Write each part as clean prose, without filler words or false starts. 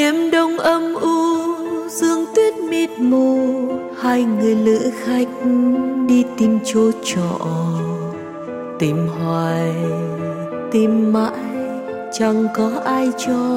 Đêm đông âm u, sương tuyết mịt mù, hai người lữ khách đi tìm chỗ trọ. Tìm hoài, tìm mãi, chẳng có ai cho.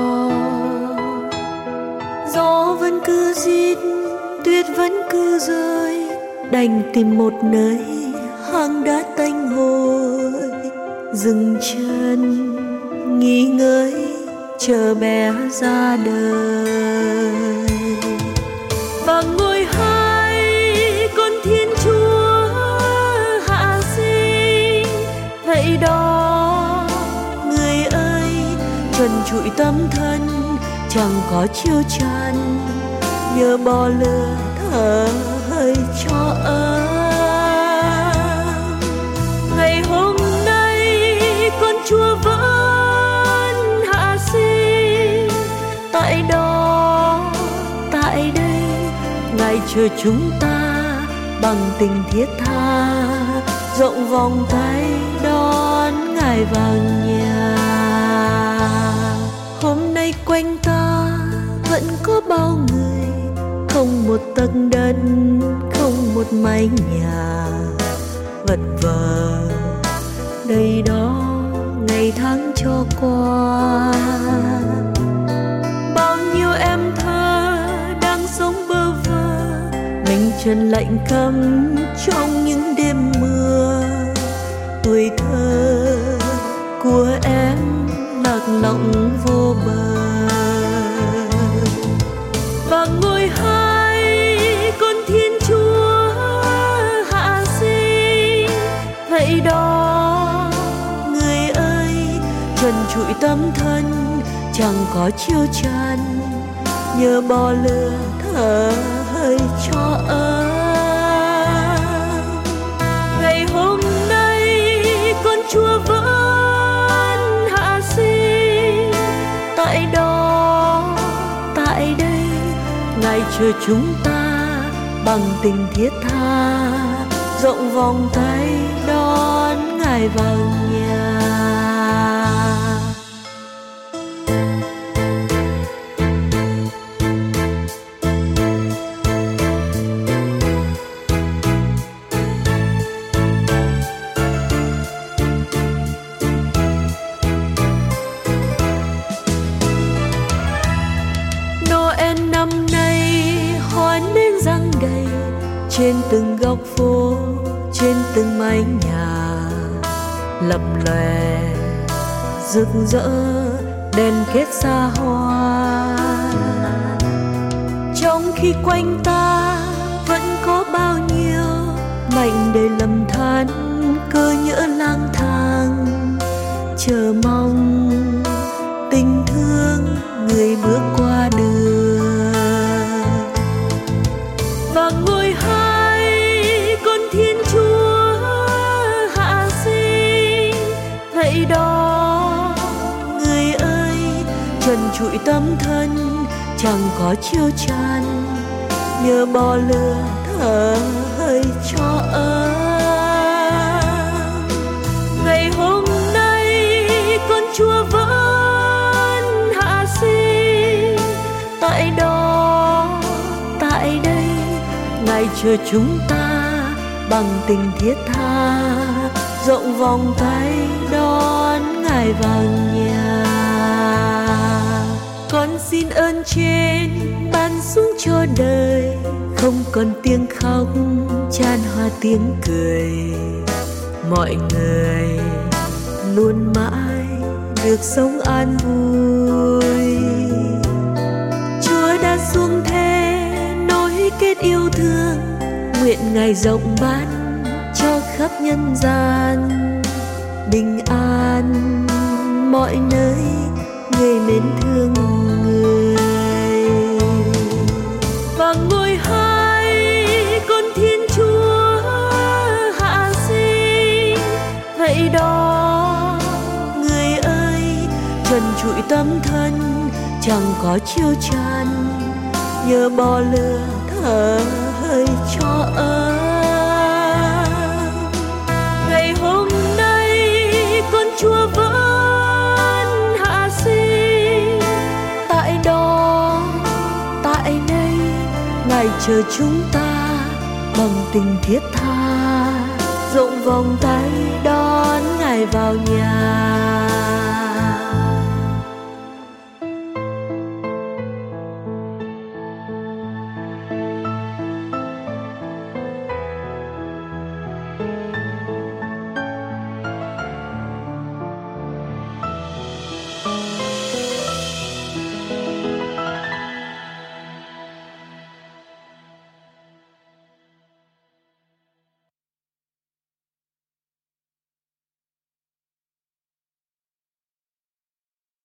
Gió vẫn cứ rít, tuyết vẫn cứ rơi, đành tìm một nơi hang đá tanh hôi. Dừng chân, nghỉ ngơi, chờ bé ra đời. Và ngôi hai con Thiên Chúa hạ sinh. Vậy đó người ơi, trần trụi tâm thân, chẳng có chiêu tràn, nhờ bỏ lửa thở hơi cho ấm. Ngày hôm nay con Chúa vẫn hạ sinh. Tại đó, tại đây, Ngài chờ chúng ta bằng tình thiết tha, rộng vòng tay đón Ngài vào nhà. Hôm nay quanh ta vẫn có bao người, không một tấc đất, không một mái nhà. Vật vờ đây đó ngày tháng cho qua. Bao nhiêu em thơ đang sống bơ vơ, mình chân lạnh câm trong những đêm mưa. Tuổi thơ của em lạc lõng vô bờ. Và ngôi hai con Thiên Chúa hạ sinh. Vậy đó người ơi, trần trụi tâm thân, chẳng có chiêu tràn, nhờ bỏ lửa thở hơi cho ấm. Ngày hôm nay con Chúa vẫn hạ sinh. Tại đó, tại đây, Ngài chờ chúng ta bằng tình thiết tha, rộng vòng tay đón Ngài vào nhà. Noel năm nay hoa nến răng đầy, trên từng góc phố, trên từng mái nhà. Lập lòe rực rỡ đèn kết xa hoa. Trong khi quanh ta vẫn có bao nhiêu mảnh đầy lầm than, cơ nhỡ lang thang, chờ mong tình thương người bước qua đường. Và ngôi hai con Thiên Chúa hạ sinh. Vậy đó người ơi, trần trụi tâm thân, chẳng có chiêu tràn, nhờ bỏ lửa thở hơi cho ấm. Ngày hôm nay con Chúa vẫn hạ sinh. Tại đó, tại đây, Ngài chờ chúng ta bằng tình thiết tha, rộng vòng tay đón Ngài vào nhà. Con xin ơn trên ban xuống cho đời, không còn tiếng khóc chan hòa tiếng cười. Mọi người luôn mãi được sống an vui. Chúa đã xuống thế nối kết yêu thương, nguyện Ngài rộng ban cho khắp nhân gian. Bình an mọi nơi, người mến thương người. Và ngôi hai con Thiên Chúa hạ sinh. Vậy đó người ơi, trần trụi tâm thân, chẳng có chiêu tràn, nhờ bỏ lửa thở hơi cho ấm. Ngày hôm nay con Chúa vẫn hạ sinh. Tại đó, chờ chúng ta bằng tình thiết tha, rộng vòng tay đón ngài vào nhà.